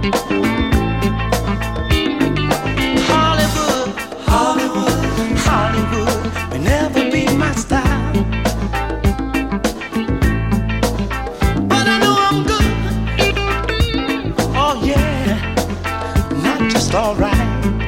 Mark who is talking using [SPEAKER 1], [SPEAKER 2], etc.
[SPEAKER 1] Hollywood, Hollywood, Hollywood may never be my style, but I know I'm good. Oh yeah, not just alright.